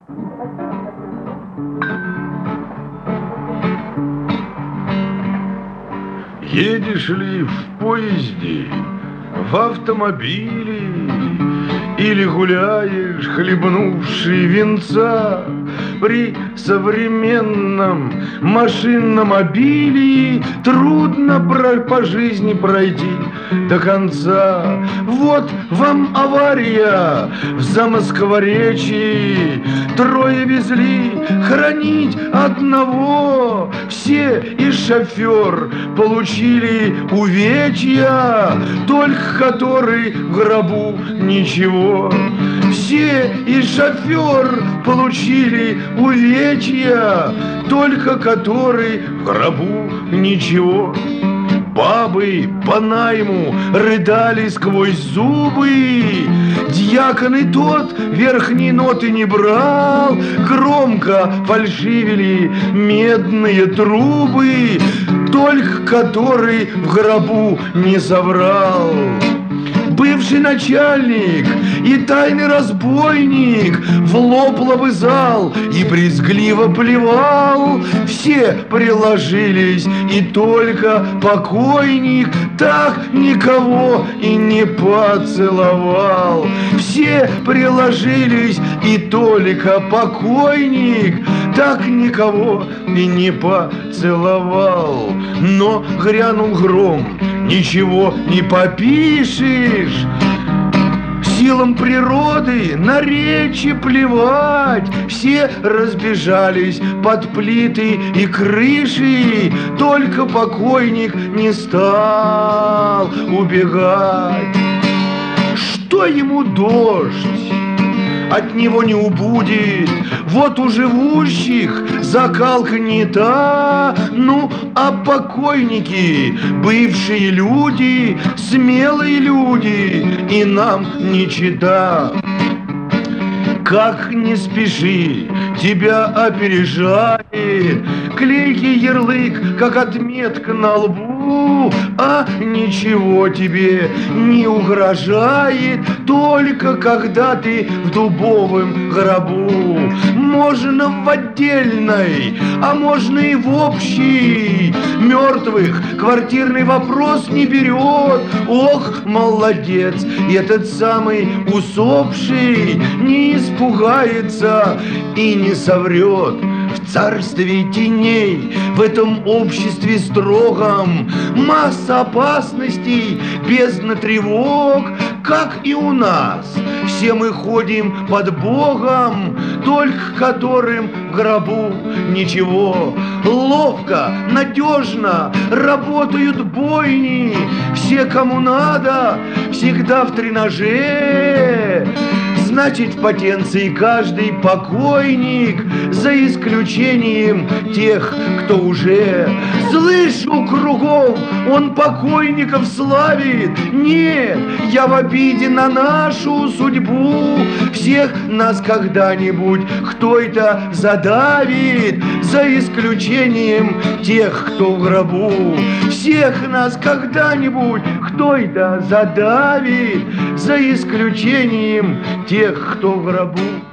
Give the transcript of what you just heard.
Едешь ли в поезде, в автомобиле, или гуляешь, хлебнувший винца, при современном машинном обилии трудно по жизни пройти до конца. Вот вам авария в Замоскворечье, трое везли хоронить одного, все и шофер получили увечья, только который в гробу ничего. Все и шофер получили увечья, только который в гробу ничего. Бабы по найму рыдали сквозь зубы, дьякон и тот верхней ноты не брал, громко фальшивили медные трубы, только который в гробу не соврал. Бывший начальник и тайный разбойник в лоб лобызал и брезгливо плевал. Все приложились, и только покойник так никого и не поцеловал. Все приложились, и только покойник так никого и не поцеловал. Но грянул гром, ничего не попишешь. Силам природы на речи плевать. Все разбежались под плиты и крыши, только покойник не стал убегать. Что ему дождь? От него не убудет. Вот у живущих закалка не та. Ну, а покойники, бывшие люди, смелые люди, и нам не чета. Как не спеши, тебя опережает клейкий ярлык, как отметка на лбу, а ничего тебе не угрожает, только когда ты в дубовом гробу. Можно в отдельной, а можно и в общей. Мертвых квартирный вопрос не берет. Ох, молодец, этот самый усопший не испугается и не соврет. В царстве теней, в этом обществе строгом, масса опасностей, бездна тревог, как и у нас. Все мы ходим под Богом, только которым в гробу ничего. Ловко, надежно работают бойни, все, кому надо, всегда в тренаже. Значит, в потенции каждый покойник, за исключением тех, кто уже. Слышу кругом, он покойников славит. Нет, я в обиде на нашу судьбу. Всех нас когда-нибудь кто-то задавит, за исключением тех, кто в гробу. Всех нас когда-нибудь кто-то задавит, за исключением тех, кто в гробу.